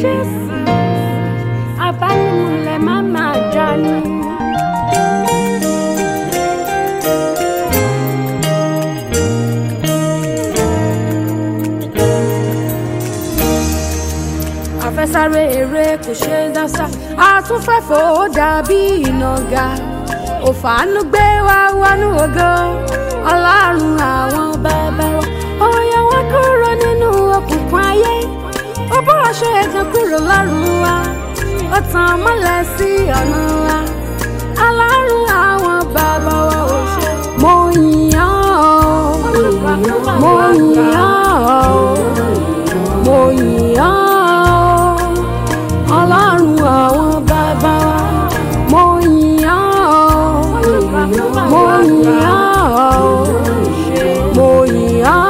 Jésù, abánimúlẹ̀ má máa dání. Afẹ́sáré eré kò ṣe é dásá, àtúnfẹ́fọ́ ó dàbí ìnàgà. Òfàánú gbé wa wọnú ògo, Ọlọ́run àwọn bàbá wa. Ó yọ wá kúrò nínú òkùnkùn ayé, ó bọ́ aṣọ ẹ̀gàn kúrò lọ́rùn wa, ó tàn mọ́lẹ̀ sí ọ̀nà wa. Ọlọ́run àwọn bàbá wa ò ṣe. Mo yìn ọ́, mo yìn ọ́, mo yìn ọ́, Ọlọ́run àwọn bàbá wa. Mo yìn ọ́, mo yìn ọ́, mo yìn ọ́,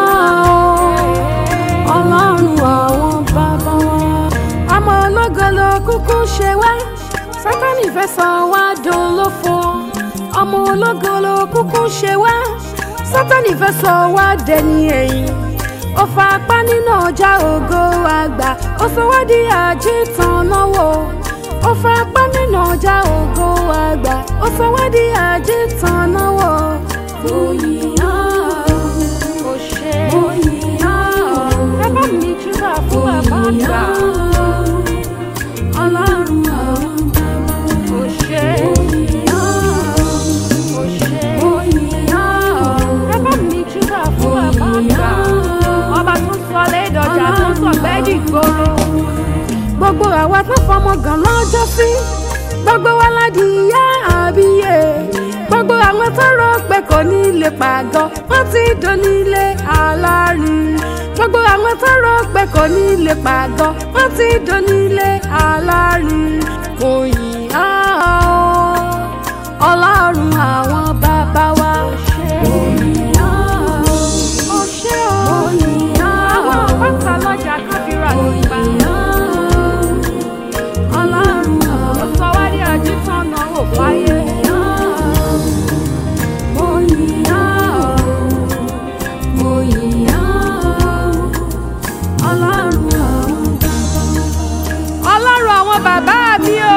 Ọlọ́run àwọn bàbá wa. Ọmọ ológo ló kúkú ṣe wá, Sátánì fẹ́ sọ wá dolófo. Ọmọ ológo ló kúkú ṣe wá, Sátánì fẹ́ sọ wá dẹni ẹ̀yìn. Ó fa apá nínú ọjà ògo àgbà, ó sọ wá di àjítàn náwó. Ó fa apá nínú ọjà ògo àgbà, ó sọ wá di àjítàn náwó. Mo yìn ọ́, ó ṣe. Mo yìn ọ́, ẹ bá mi júbà fún bàbá àgbà. Ọlọ́run àwọn bàbá ó ṣe. Mo yìn ọ́, ó ṣe. Mo yìn ọ́, ẹ bá mi júbà fún bàbá àgbà. Ọba tó sọ lédọjà tó sọ gbẹ́dì gbòòrò. Gbogbo àwa tó fọmọ gàn lọ́jọ́ sí, gbogbo wa ládi ìyá àbíyè. Gbogbo àwọn tó rò pé kò ní lè pàgọ́, wọ́n ti donílé alárin. Gbogbo àwọn tó rò pé kò ní lè pàgọ́, wọ́n ti donílé alárin. Mo yìn ọ́, Ọlọ́run àwọn bàbá wa. Mo yìn ọ́, ó ṣé o. Mo yìn ọ́, àwọn àpáta lọ́jà kábírà ló pa. Ọlọ́run ó sọ wá di àjítàn náà ò fáyé. Mo yìn ọ́, mo yìn ọ́, Ọlọ́run àwọn bàbá mi o.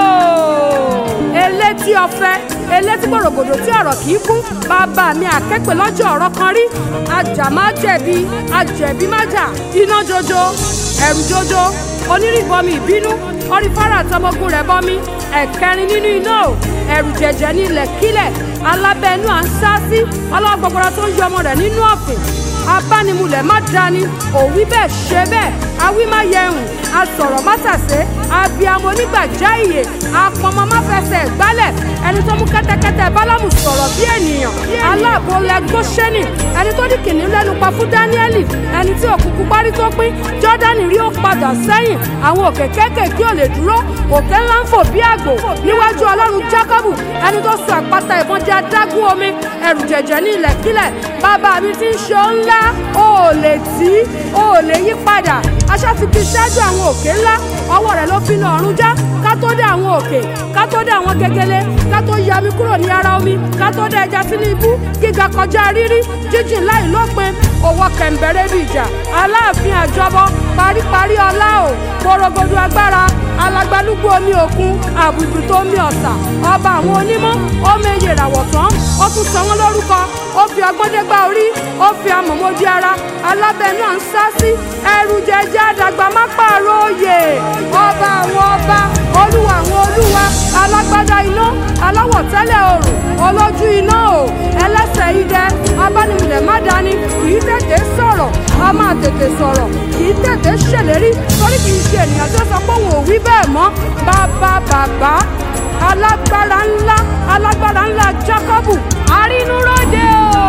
Elétí ọ̀fẹ́, elétí gbòrògbòdò tí ọ̀rọ̀ kì í kún. Bàbá mi àkẹ́pẹ́ lọ́jọ́ ọ̀rọ̀ kan rí. Ajá má jẹ̀bi, ajẹ̀bi má jà. Iná jojo, ẹ̀rù jojo, onírìbọmi ìbínú, orí fárá àtọmọgùn rẹ̀ bọmi. Ẹ̀kẹrin nínú iná o, ẹ̀rù jẹ̀jẹ̀ ní ilẹ̀ kílẹ̀. Alábẹ́ẹ̀nú à ń sá sí, ọlọ́wọ́ gbọgbọrọ tó ń yọ ọmọ rẹ̀ nínú ọ̀fìn. Abánimúlẹ̀ má dání, òwí bẹ́ẹ̀ ṣe bẹ́ẹ̀, awí má yẹhùn, asọ̀rọ̀ má tàsé, abiyamọ onígbàjá ìyè, apọnmọ má fẹsẹ̀ gbálẹ̀, ẹni tó mú kẹ́tẹ́kẹ́tẹ́ Bálámù sọ̀rọ̀ bí ènìyàn, aláàbò Góṣẹ́nì, ẹni tó ní kìnìún lẹ́nu pa fún Dáníẹ́lì, ẹni tí òkùnkùn parí tó pín, Jọ́dánì rí ó padà sẹ́yìn, àwọn òkè kéékèèké ò lè dúró, òkè ńlá ń fò bí àgbò níwájú Ọlọ́run Jákọ́bù, ẹni tó sọ àpáta ìbọn di adágún omi, ẹ̀rù jẹ̀jẹ̀ ní ilẹ̀ kílẹ̀. Bàbá mi ti ń ṣe ńlá, o ò lè tí, o ò lè yí padà. Aṣá ti fi ṣáájú àwọn òkè ńlá, ọwọ́ rẹ̀ ló fi na ọ̀run já. Ká tó dé àwọn òkè, ká tó dé àwọn gegele, ká tó yọ omi kúrò ní ara omi, ká tó dé ẹja sínú ibú, gíga kọjá rírí, jíjìn láì lópin, òwò kẹ̀m̀bẹ̀rẹ̀ bí ìjà. Aláàfin àjọbọ, paríparí ọlá o, gbòrògbòdò agbára, alagbalúgbú omi òkun, àbùkù tó omi ọ̀sà, ọba àwọn onímọ̀, ó méye ìràwọ̀ tán, ó tún sọ wọ́n lórúkọ, ó fi ọgbọ́ndẹ́gbá orí, ó fi amọ̀mọ́dí ara, alábẹ́ẹ̀nú à ń sá sí, ẹrù jẹjẹ àdàgbà má pààrọ̀ òye. Ọba àwọn ọba, olúwa àwọn olúwa, alágbádá iná, aláwọ̀ tẹ́lẹ̀ òrùn, olójú iná o, ẹlẹ́sẹ̀ idẹ, abánimúlẹ̀ má dání, kì í tètè sọ̀rọ̀, a máa tètè sọ̀rọ̀, kì í tètè ṣèlérí, torí kì í ṣe ènìyàn tó sọ pé òun ò wí bẹ́ẹ̀ mọ́. Bàbá alágbára ńlá Jákọ́bù, arínúróde o.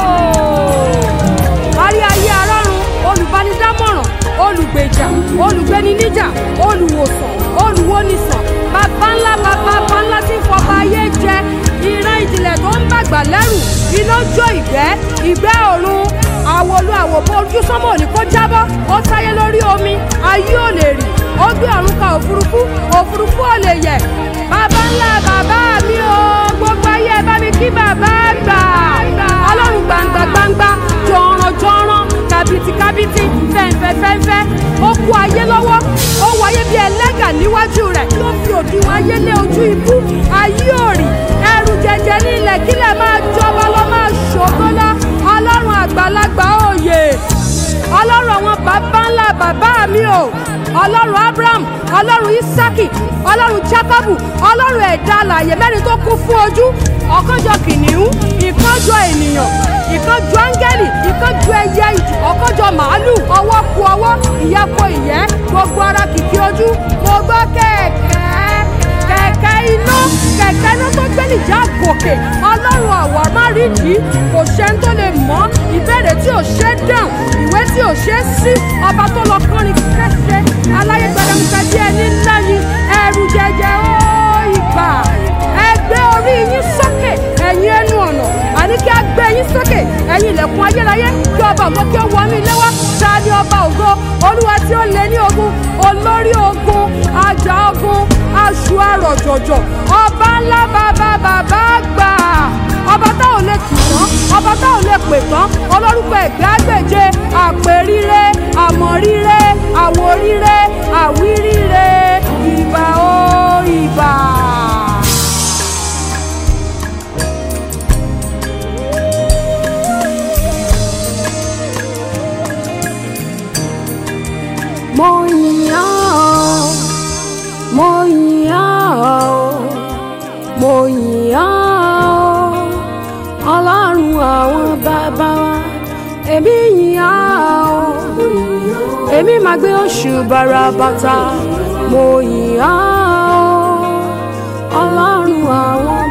Parí ayé arọ́run, olùbánidámọ̀ràn, olùgbèjà, olùgbéniníjà, olùwòsàn, olùwónisàn. Bàbá ńlá tí ń fọba ayé jẹ, ìran ìjìnlẹ̀ tó ń bàgbà lẹ́rù, iná jó ìgbẹ́ ọ̀run. Àwòlú àwòbó ojú sánmọ̀ ní kó jábọ́, ó sáyé lórí omi, ayé ò lè rì, ó gbé ọ̀run ka òfurufú, òfurufú ò lè yẹ̀. Bàbá ńlá bàbá mi o, gbogbo ayé ẹ bá mi kí bàbá àgbà. Ọlọ́run gbangba, jọ̀ràn, kàbìtì, fẹ̀ǹfẹ̀, ó kú ayé lọ́wọ́, ó wáyé bí ẹlẹ́gà ní mi o ọlọ́run Abraham ọlọ́run Isaki ọlọ́run Jacobu ọlọ́run ẹ̀dá alààyè mẹ́rin tó kún fún ojú ọ̀kanjọ kìnìún ìkanjọ ènìyàn ìkanjọ áńgẹ́lì ìkanjọ ẹyẹ ìjù ọ̀kanjọ màálù ọwọ́ ku ọwọ́ ìyẹ́ kò ìyẹ́ gbogbo ara kìkì ojú mo gbọ́ kẹ̀kẹ́ iná tó gbé nìjà gòkè ọlọ́run àwa má rí ìdí kò ṣe ń tó lè mọ̀ ìbéèrè tí ò ṣe dáhùn ìwé tí ò ṣe sí ọba tó lọ kọrin kẹsẹ̀ aláyé gbẹdẹmùsẹ bí ẹni ńlá ni ẹrù jẹjẹ ó ìgbà ẹgbẹ́ orí yín sókè ẹ̀yin ẹnu ọ̀nà àní kí a gbé yín sókè ẹ̀yin ilẹ̀kùn ayérayé kí ọba ògo kí ó wọnú ilé wa ta ni ọba ògo olúwa tí ó lé ní ogun olórí ogun ajá ogun aṣọ àròjọjọ ọba ńlá bàbá gbà ọba tá ò lè kì tán ọba tá ò lè pè tán olórúkọ ẹgbẹ́ àgbèje àpèrire àmọ̀rire àwòrire àwírire ìbà ó ìbà. Mo yìn ọ́, mo yìn ọ́, mo yìn ọ́, ọlọ́run àwọn bàbá wa èmi yìn ọ́, èmi máa gbé òṣùbà ra bàtà mo yìn ọ́, ọlọ́run àwọn.